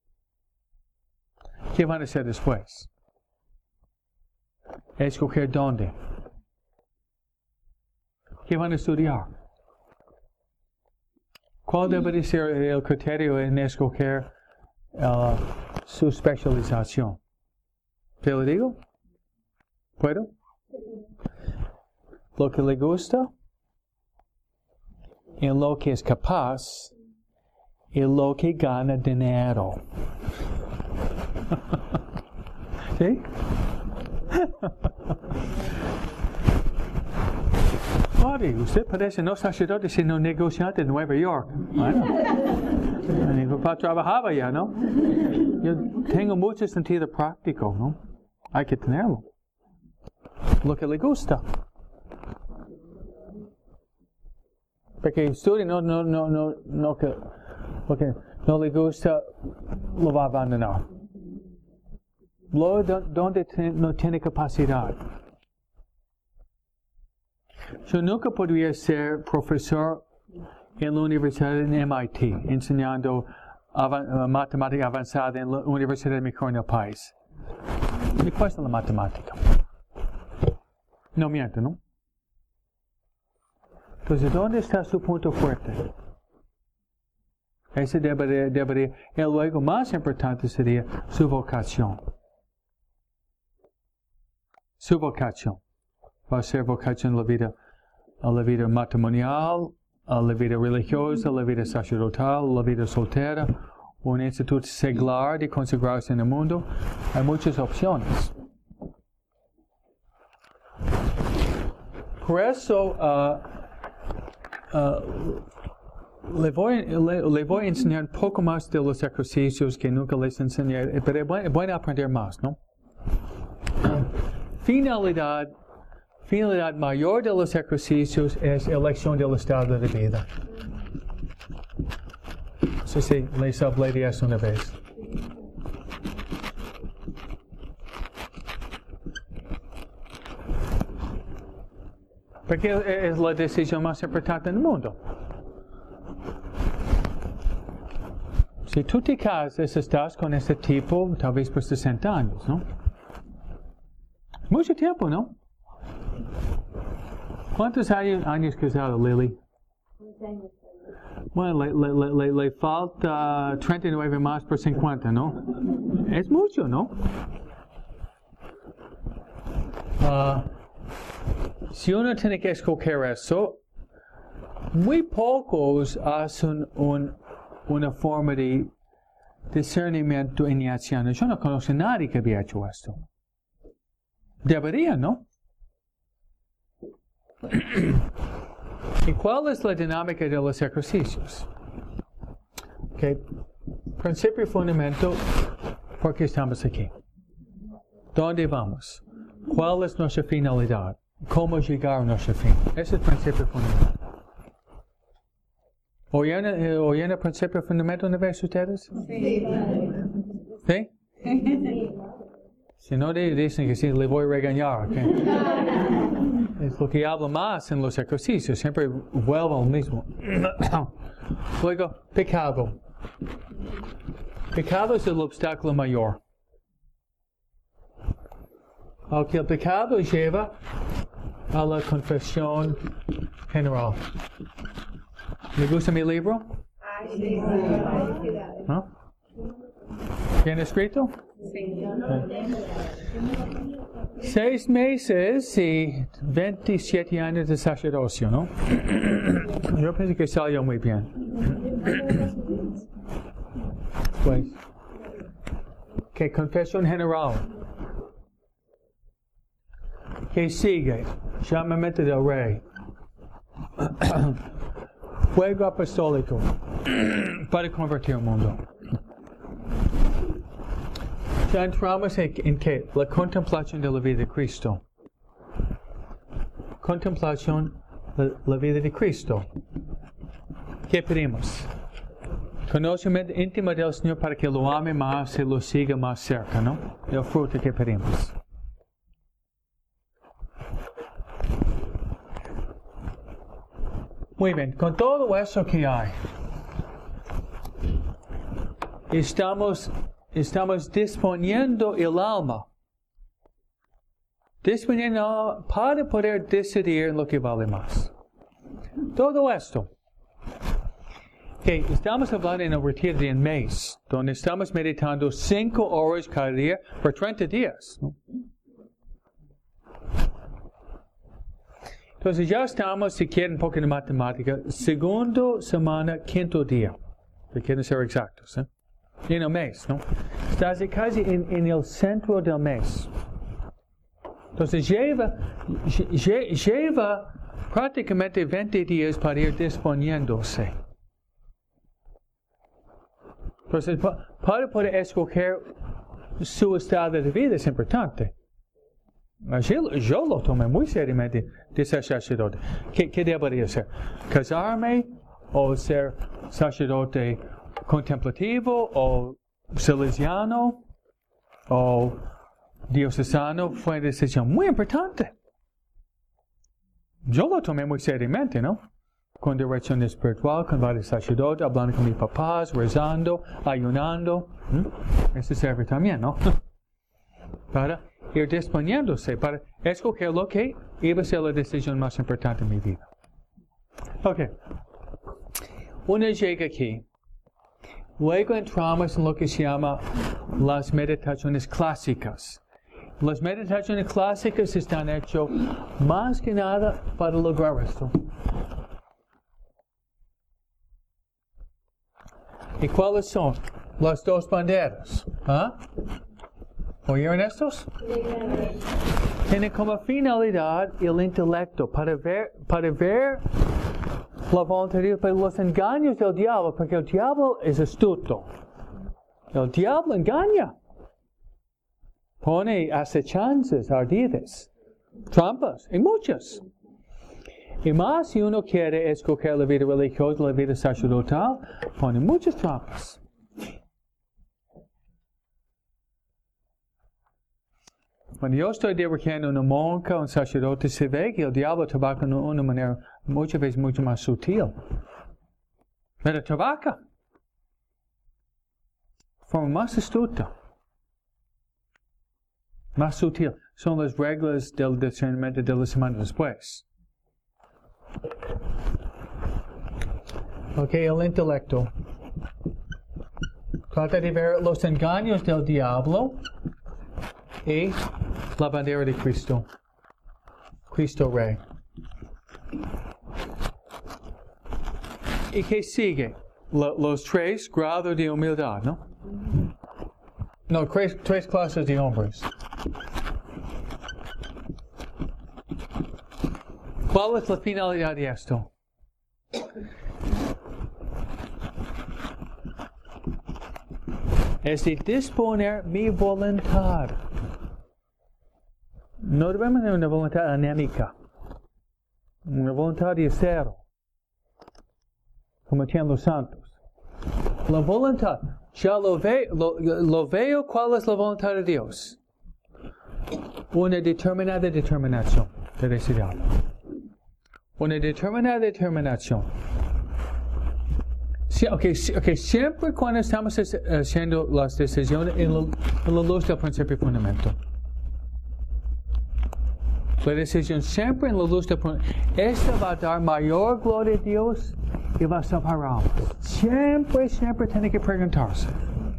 ¿Qué van a hacer después? Escoger dónde. ¿Qué van a estudiar? ¿Cuál debe ser el criterio en escoger su especialización? ¿Te lo digo? ¿Puedo? Lo que le gusta, en lo que es capaz, y lo que gana dinero. ¿Sí? sacerdote. Usted parece no sacerdote, sino negociante en Nueva York. Bueno, mi papá trabajaba ya, ¿no? Yo tengo mucho sentido práctico, ¿no? Hay que tenerlo. Lo que le gusta. Porque estudia lo que no le gusta, lo va a abandonar. Luego, donde no tiene capacidad. Yo nunca podría ser profesor en la universidad en MIT, enseñando matemática avanzada en la universidad mejor en el país. Me cuesta la matemática. No miento, ¿no? Entonces, ¿dónde está su punto fuerte? Ese debería, y luego más importante sería su vocación. Su vocación. Va a ser vocación a la vida matrimonial, a la vida religiosa, a la vida sacerdotal, a la vida soltera, un instituto seglar de consagrarse en el mundo. Hay muchas opciones. Por eso, le voy a enseñar un poco más de los ejercicios que nunca les enseñé, pero es bueno aprender más, ¿no? Finalidad mayor de los ejercicios es elección del estado de vida. Sí, les hablé de eso una vez. Porque es la decisión más importante en el mundo. Si tú te casas, estás con este tipo tal vez por 60 años, ¿no? Mucho tiempo, ¿no? ¿Cuántos años casado, Lily? 11 años. Bueno, le falta 39 más por 50, ¿no? Es mucho, ¿no? Si uno tiene que escoger eso, muy pocos hacen una forma de discernimiento inicial. Yo no conozco a nadie que había hecho esto. Debería, ¿no? ¿Y cuál es la dinámica de los ejercicios? Okay. Principio y fundamento, ¿por qué estamos aquí? ¿Dónde vamos? ¿Cuál es nuestra finalidad? ¿Cómo llegar a nuestro fin? Ese es el principio y fundamento. ¿Oyen el principio y fundamento una vez ustedes? Sí. ¿Sí? Si no dicen que sí, le voy a regañar. ¿Okay? Es lo que hablo más en los ejercicios. Siempre vuelvo al mismo. Luego, pecado. Pecado es el obstáculo mayor. Aunque el pecado lleva a la confesión general. ¿Le gusta mi libro? Sí. ¿No? ¿Bien escrito? Sí. 6 meses y 27 años de sacerdocio, ¿no? Yo pienso que salió muy bien. Pues, ¿qué confesión general? ¿Qué sigue? Llamamiento del rey. Fuego apostólico para convertir el mundo. Ya entramos en qué? La contemplación de la vida de Cristo. Contemplación de la vida de Cristo. ¿Qué pedimos? Conocimiento íntimo del Señor para que lo ame más y lo siga más cerca, ¿no? El fruto que pedimos. Muy bien, con todo eso que hay, estamos disponiendo el alma. Disponiendo para poder decidir lo que vale más. Todo esto. Okay, estamos hablando en el retiro de un mes, donde estamos meditando 5 horas cada día por 30 días. ¿No? Entonces ya estamos, si quieren un poco de matemática, segundo semana, quinto día. Si quieren ser exactos, ¿eh? En el mes, ¿no? Estás casi en el centro del mes. Entonces lleva prácticamente 20 días para ir disponiéndose. Entonces, para poder escoger su estado de vida es importante. Yo lo tomé muy seriamente de ser sacerdote. ¿Qué debería ser? ¿Casarme o ser sacerdote contemplativo o salesiano o diocesano? Fue una decisión muy importante. Yo lo tomé muy seriamente, ¿no? Con dirección espiritual, con varios sacerdotes, hablando con mis papás, rezando, ayunando. Eso sirve también, ¿no? Para ir disponiéndose, para escoger lo que iba a ser la decisión más importante en mi vida. Ok. Uno llega aquí. Luego entramos en lo que se llama las meditaciones clásicas. Las meditaciones clásicas están hechas más que nada para lograr esto. ¿Y cuáles son? Las dos banderas. ¿Ah? ¿Oyeron estos? Tienen como finalidad el intelecto para ver la voluntad de Dios, para los engaños del diablo, porque el diablo es astuto. El diablo engaña. Pone acechanzas ardidas, trampas, y muchas. Y más si uno quiere escoger la vida religiosa, la vida sacerdotal, pone muchas trampas. Cuando yo estoy dirigiendo una monja, un sacerdote, se ve que el diablo trabaja de una manera muchas veces mucho más sutil. Pero trabaja de forma más astuta, más sutil. Son las reglas del discernimiento de la semana después. Ok, el intelecto. Trata de ver los engaños del diablo y la bandera de Cristo. Cristo Rey. ¿Y qué sigue? Los tres grados de humildad, ¿no? No, tres clases de hombres. ¿Cuál es la finalidad de esto? Es de disponer mi voluntad. No debemos tener una voluntad anémica, una voluntad de acero, como tienen los santos. La voluntad, ya lo veo cuál es la voluntad de Dios. Una determinada determinación de decidir. Una determinada determinación. Siempre cuando estamos haciendo las decisiones en la luz del principio y fundamento. La decisión siempre en la luz del principio. Esta va a dar mayor gloria a Dios y va a salvar almas. Siempre tiene que preguntarse.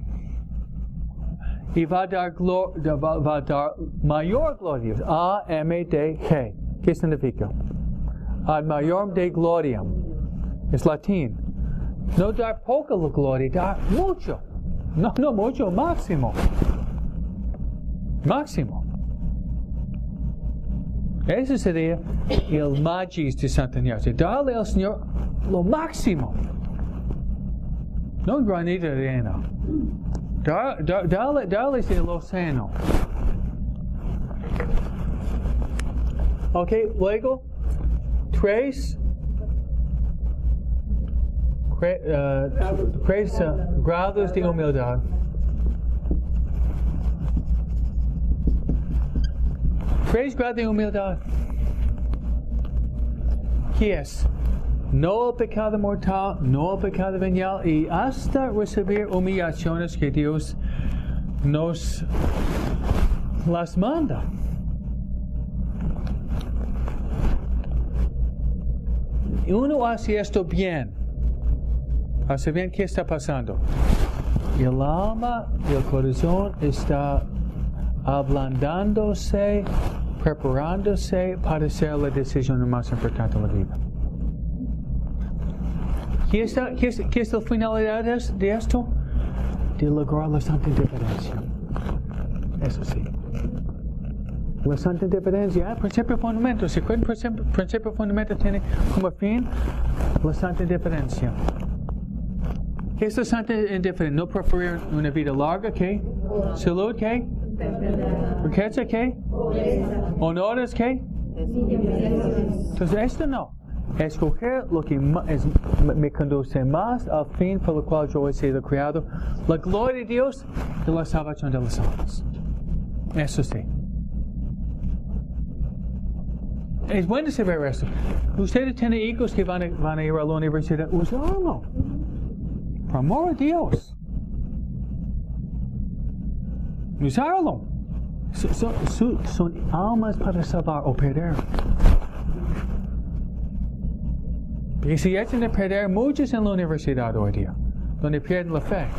Y va a dar mayor gloria a Dios. A-M-D-G. ¿Qué significa? Ad mayor de gloria. Es latín. No dar poca la gloria, dar mucho. No mucho, máximo. Máximo. Ese sería el magis de Santa Ignacio. Darle al Señor lo máximo. No un granito de arena. Darle el océano. Ok, luego, tres grados de humildad. Tres grados de humildad. ¿Qué es? No el pecado mortal, no el pecado venial, y hasta recibir humillaciones que Dios nos las manda. Y uno hace esto bien. Hace bien, ¿qué está pasando? El alma y el corazón está ablandándose, preparándose para hacer la decisión más importante de la vida. ¿Qué es la finalidad de esto? De lograr la santa indiferencia. Eso sí. La santa indiferencia, principio fundamento. Si el principio fundamento tiene como fin la santa indiferencia. ¿Qué es la santa indiferencia? No preferir una vida larga, ¿qué? Salud, ¿qué? Riqueza, ¿qué? Honores, ¿qué? Entonces esto no. Escoger lo que me conduce más al fin por el cual yo he sido creado, la gloria de Dios y la salvación de las almas. Eso sí. Es bueno saber esto. Ustedes tienen hijos que van a ir a la universidad, usarlo. Por amor a Dios. Usarlo. Son almas para salvar o perder. Porque si echan de perder muchos en la universidad hoy día, donde pierden la fe.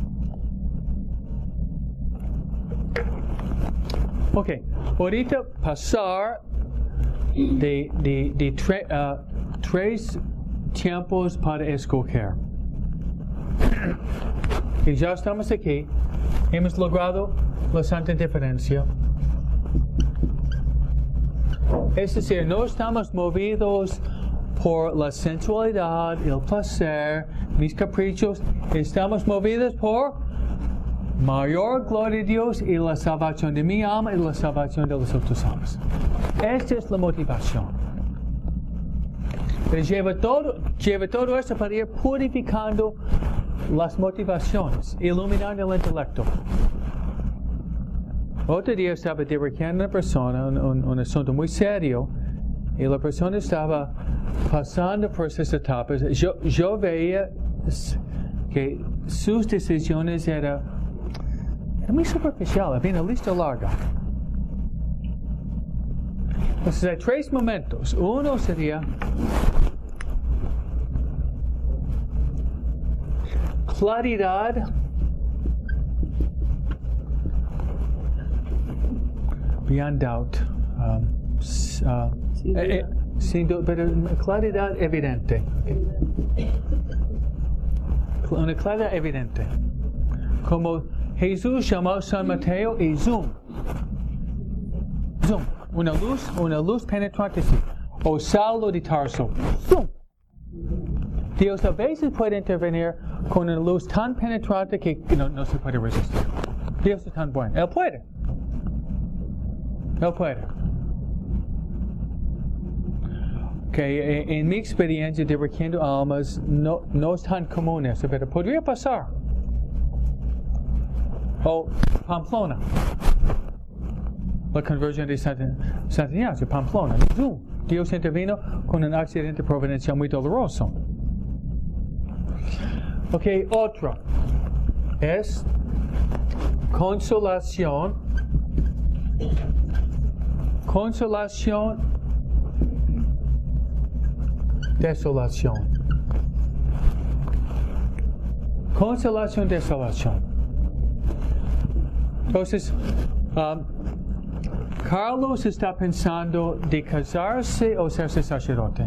Ok, ahorita pasar de tres tiempos para escoger. Y ya estamos aquí, hemos logrado la santa indiferencia. Es decir, no estamos movidos por la sensualidad, el placer, mis caprichos. Estamos movidos por mayor gloria de Dios y la salvación de mi alma y la salvación de las otras almas. Esta es la motivación. Pero lleva todo esto para ir purificando las motivaciones, iluminando el intelecto. Otro día estaba dirigiendo a una persona un asunto muy serio y la persona estaba pasando por esas etapas. Yo veía que sus decisiones eran muy superficiales, había una lista larga. Entonces hay tres momentos. Uno sería claridad, beyond doubt, sin duda, pero claridad evidente. Una claridad evidente. Como Jesús llamó a San Mateo y zoom. Una luz penetrante, sí. O Saulo de Tarso. Zoom. Dios a veces puede intervenir con una luz tan penetrante que no se puede resistir. Dios es tan bueno. Él puede. Que en mi experiencia dirigiendo almas no es tan común eso, pero podría pasar. O Pamplona. La conversión de Santa Ignacio, Pamplona. Dios intervino con un accidente providencial muy doloroso. Ok, otro es consolación, desolación. Consolación, desolación. Entonces, Carlos está pensando de casarse o ser sacerdote.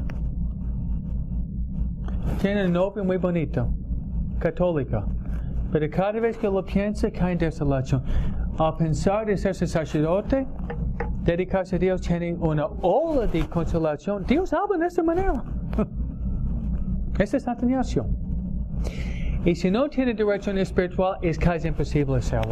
Tiene una novia muy bonita, católica, pero cada vez que lo piensa cae en desolación. Al pensar de ser sacerdote, dedicarse a Dios tiene una ola de consolación. Dios habla de esta manera. Esta es Santa Ignacio. Y si no tiene dirección espiritual, es casi imposible hacerlo.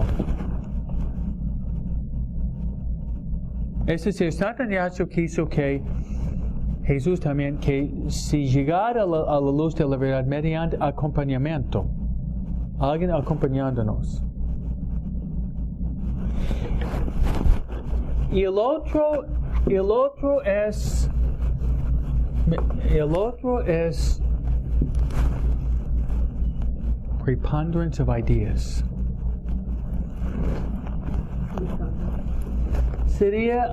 Es decir, Santa Ignacio quiso que Jesús también, que si llegara a la luz de la verdad mediante acompañamiento, alguien acompañándonos. Y el otro es preponderance of ideas. Sería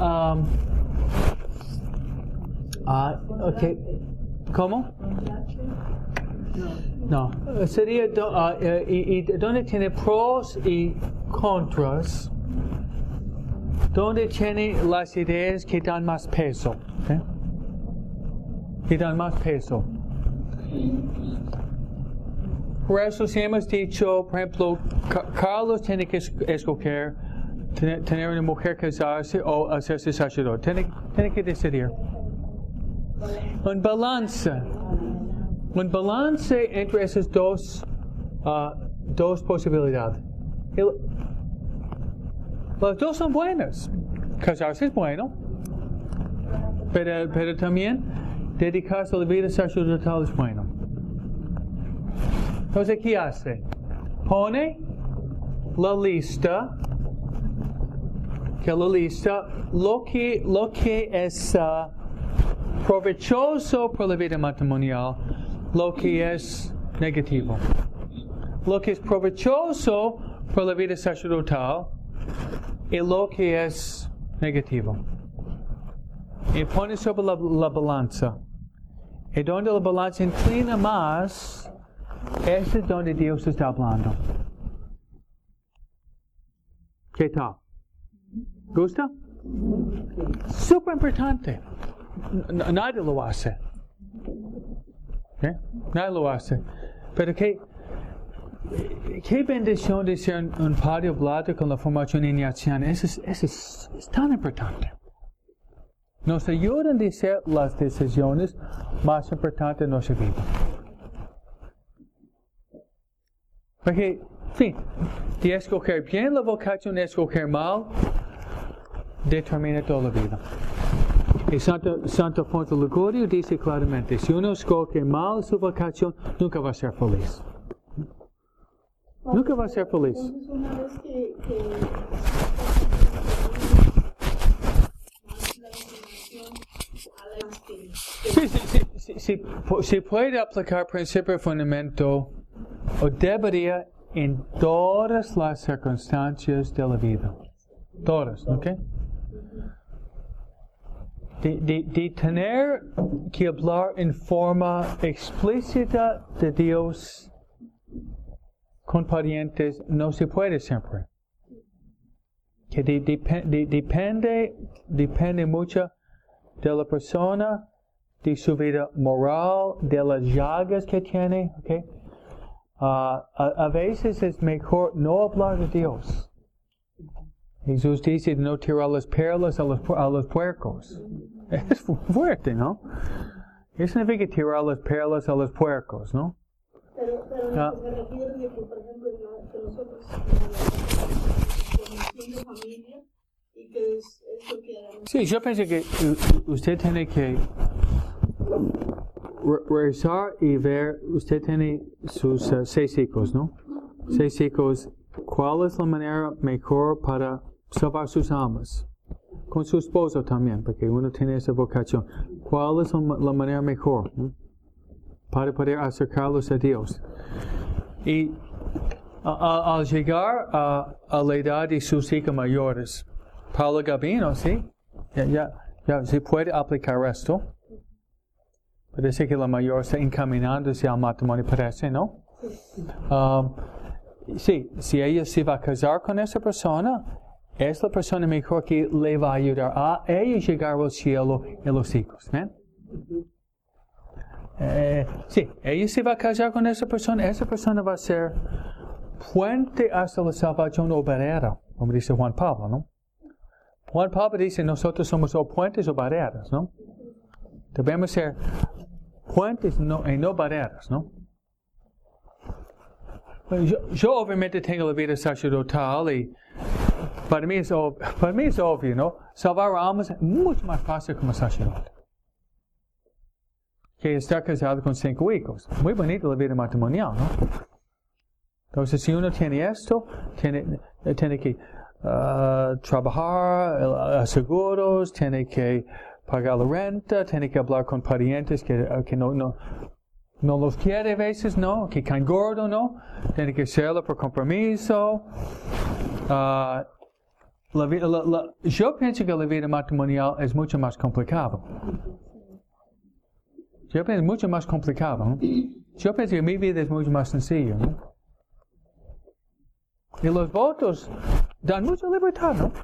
okay. ¿Cómo? No. Sería donde tiene pros y contras, donde tiene las ideas que dan más peso. ¿Okay? Que dan más peso. Por eso si hemos dicho, por ejemplo, Carlos tiene que escoger tener una mujer casarse o hacerse sacerdote. Tiene que decidir. Un balance entre esas dos posibilidades. Las dos son buenas. Casarse es bueno, pero también dedicarse a la vida sacerdotal es bueno. Entonces, ¿qué hace? Pone la lista, lo que es provechoso por la vida matrimonial, lo que es negativo. Lo que es provechoso por la vida sacerdotal y lo que es negativo. Y pone sobre la balanza. Y donde la balanza inclina más, es donde Dios está hablando. ¿Qué tal? ¿Gusta? Súper importante. Nadie lo hace. ¿Eh? Nadie lo hace. Pero qué bendición de ser un padre hablado con la formación inicial. Eso es tan importante. Nos ayudan a hacer las decisiones más importantes de nuestra vida. Porque, sí, de escoger bien la vocación, de escoger mal, determina toda la vida. Y Santo Fonte Ligurio dice claramente, si uno escoge mal su vocación, nunca va a ser feliz. Nunca va a ser feliz. Entonces, una vez que Sí, puede aplicar principio fundamento, o debería en todas las circunstancias de la vida. Todas, ¿ok? De tener que hablar en forma explícita de Dios con parientes no se puede siempre. Que depende mucho de la persona, de su vida moral, de las llagas que tiene, ¿ok? A veces es mejor no hablar de Dios. Jesús dice no tirar las perlas a los puercos. Es fuerte, ¿no? ¿Qué significa tirar las perlas a los puercos, no? Pero se refiere de que, por ejemplo, que nosotros formación de familia y que es lo que... Sí, yo pienso que usted tiene que rezar y ver, usted tiene sus 6 hijos, ¿no? 6 hijos, ¿cuál es la manera mejor para salvar sus almas? Con su esposo también, porque uno tiene esa vocación. ¿Cuál es la manera mejor, ¿no? Para poder acercarlos a Dios? Y al llegar a la edad de sus hijos mayores, Pablo Gabino, ¿sí? Ya se puede aplicar esto. Parece que la mayor está encaminándose al matrimonio, parece, ¿no? Sí, si ella se va a casar con esa persona, es la persona mejor que le va a ayudar a ella llegar al cielo y los hijos, ¿ven? Sí, ella se va a casar con esa persona va a ser puente hasta la salvación o barrera, como dice Juan Pablo, ¿no? Juan Pablo dice, nosotros somos o puentes o barreras, ¿no? Debemos ser puentes y no barreras, ¿no? Yo obviamente tengo la vida sacerdotal y para mí es obvio, ¿no? Salvar almas es mucho más fácil como sacerdote que estar casado con 5 hijos. Muy bonita la vida matrimonial, ¿no? Entonces, si uno tiene esto, tiene que trabajar, seguros, tiene que pagar la renta, tiene que hablar con parientes que no los quiere a veces, ¿no? Que caen gordo, ¿no? Tiene que hacerlo por compromiso. Yo pienso que la vida matrimonial es mucho más complicado. Yo pienso mucho más complicado, ¿no? Yo pienso que mi vida es mucho más sencilla, ¿no? Y los votos dan mucha libertad, ¿no?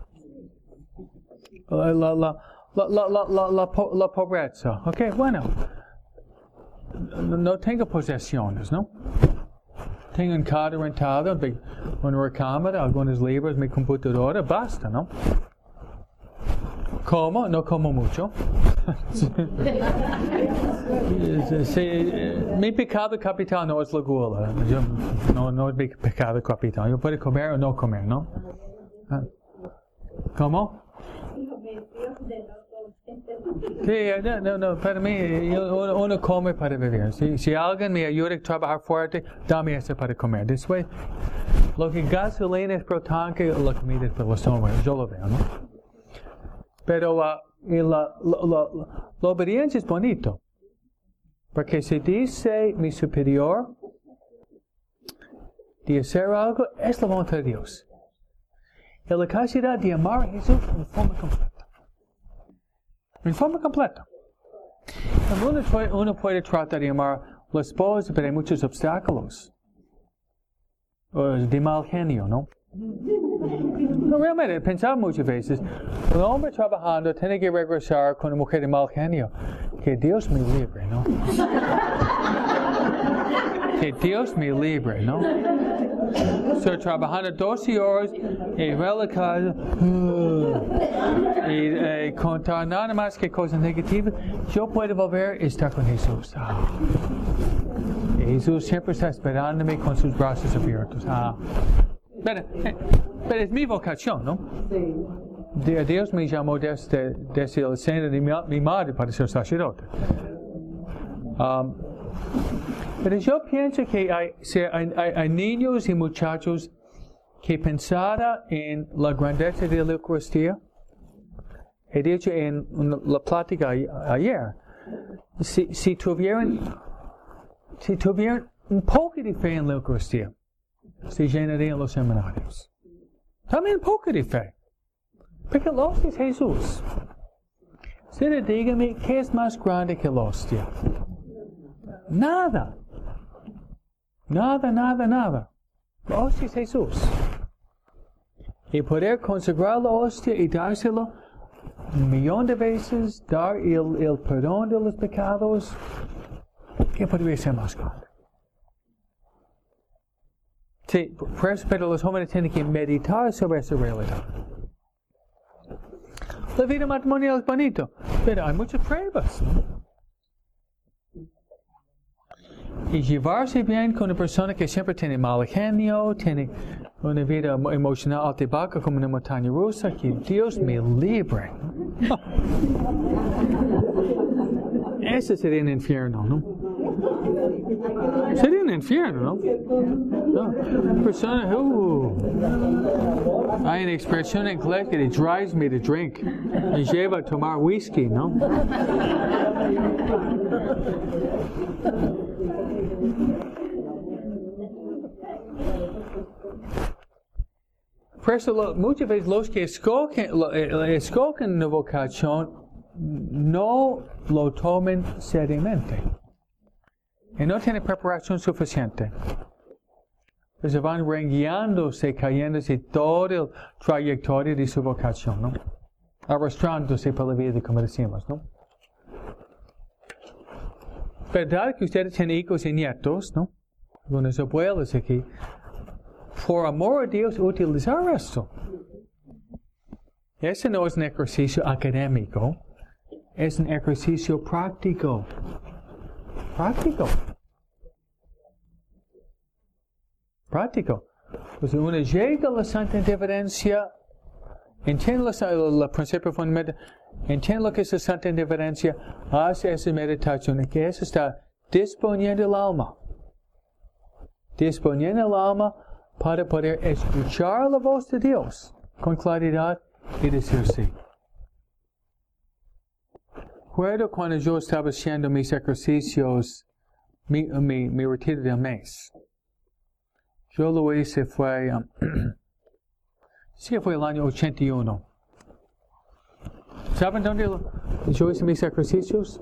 La pobreza, ok, bueno. No tengo posesiones, ¿no? tengo un cuadro rentado, una recámara, algunos libros, mi computadora, basta, ¿no? ¿Cómo? No como mucho. Mi pecado capital no es la gula. No es mi pecado capital. Yo puedo comer o no comer, ¿no? ¿Cómo? Sí, no, para mí, uno come para vivir. Si alguien me ayuda a trabajar fuerte, dame eso para comer. Después, lo que gasolina es por tanque, la comida es por el estómago. Yo lo veo, ¿no? Pero la obediencia es bonito. Porque si dice mi superior de hacer algo, es la voluntad de Dios. Y la capacidad de amar a Jesús en forma completa. En forma completa. Uno puede tratar de amar a la esposa, pero hay muchos obstáculos. De mal genio, ¿no? No, realmente, pensaba muchas veces, un hombre trabajando tiene que regresar con una mujer de mal genio. Que Dios me libre, ¿no? Que Dios me libre, ¿no? Estoy trabajando 12 horas y va a la casa y contar nada más que cosas negativas. Yo puedo volver y estar con Jesús. Jesús siempre está esperándome con sus brazos abiertos. Pero es mi vocación, ¿no? Dios me llamó desde el seno de mi madre para ser sacerdote. Pero yo pienso que hay niños y muchachos que pensaran en la grandeza de la Eucaristía. He dicho en la plática ayer, si tuvieran un poco de fe en la Eucaristía, se llenarían los seminarios. También un poco de fe. Porque la hostia es Jesús. Ustedes díganme, ¿qué es más grande que la hostia? Nada. Nada. La hostia es Jesús. Y poder consagrar la hostia y dárselo 1,000,000 de veces, dar el perdón de los pecados, ¿qué podría ser más grande? Sí, pero los jóvenes tienen que meditar sobre esa realidad. La vida matrimonial es bonito, pero hay muchas pruebas. Y llevarse bien con una persona que siempre tiene mal genio, tiene una vida emocional alta y baja como una montaña rusa, que Dios me libre. Ese sería un infierno, ¿no? Sería un infierno, ¿no? Persona, hay una expresión en inglés que drives me to drink. Me lleva a tomar whisky, ¿no? Por eso muchas veces los que escogen una vocación no lo tomen seriamente. Y no tienen preparación suficiente. Entonces van rengueándose, cayéndose toda la trayectoria de su vocación, ¿no? Arrastrándose por la vida, como decimos, ¿no? Verdad que ustedes tienen hijos y nietos, ¿no? Algunos abuelos aquí. Por amor a Dios, utilizar esto. Ese no es un ejercicio académico, es un ejercicio práctico. Práctico. Pues uno llega a la santa indiferencia, entiende el principio fundamental, entiende lo que es la santa indiferencia, hace esa meditación, que eso está disponiendo el alma. Disponiendo el alma para poder escuchar la voz de Dios con claridad y decir sí. Recuerdo cuando yo estaba haciendo mis ejercicios, mi retiro del mes. Yo lo hice fue el año 81. ¿Saben dónde yo hice mis ejercicios?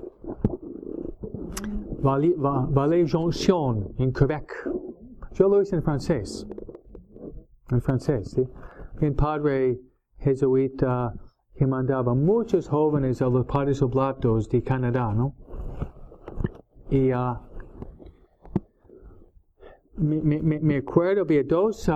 Vallée Jonction, en Quebec. Yo lo hice en francés. En francés, ¿sí? Un padre jesuita que mandaba muchos jóvenes a los padres oblatos de Canadá, ¿no? Y me acuerdo, había dos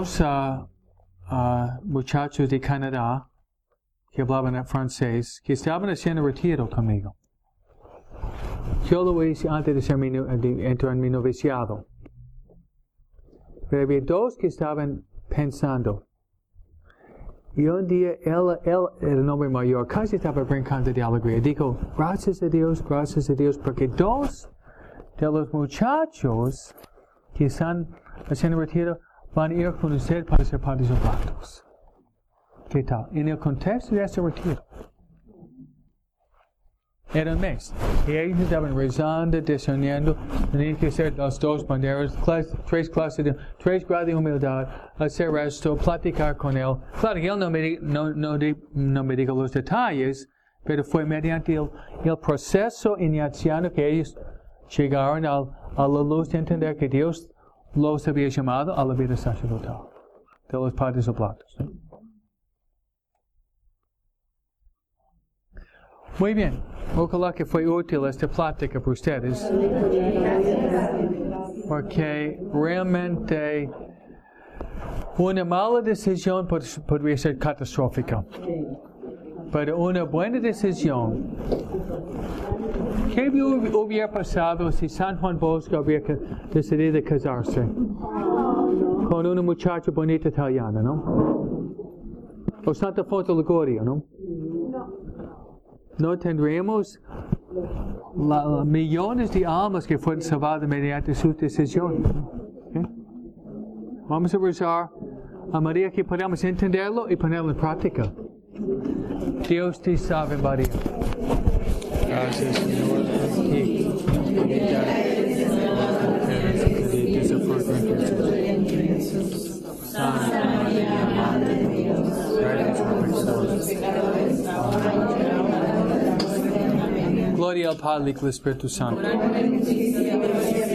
muchachos de Canadá que hablaban francés, que estaban haciendo retiro conmigo. Yo lo hice antes de entrar en mi noviciado. Pero había dos que estaban pensando. Y un día él, el hombre mayor, casi estaba brincando de alegría. Dijo, gracias a Dios, porque dos de los muchachos que están haciendo retiro van a ir con usted para ser padres o platos. ¿Qué tal? En el contexto de este retiro, era un mes. Y ellos estaban rezando, discerniendo, tenían que hacer las dos banderas, tres grados de humildad, hacer esto, platicar con él. Claro, él no me dijo los detalles, pero fue mediante el proceso inicial que ellos llegaron a la luz de entender que Dios los había llamado a la vida sacerdotal de los padres oblatos. ¿Sí? Muy bien, ojalá que fue útil esta plática para ustedes, porque realmente una mala decisión podría ser catastrófica, pero una buena decisión. ¿Qué hubiera pasado si San Juan Bosco hubiera decidido casarse con una muchacha bonita italiana, no? O Santa Fonte Liguria, ¿no? No tendríamos millones de almas que fueron salvadas mediante su decisión. ¿Okay? Vamos a rezar a María que podamos entenderlo y ponerlo en práctica. Dios te salve, María. Gracias, Señor. Santa María, Madre de Dios, Gloria al Padre y al Espíritu Santo.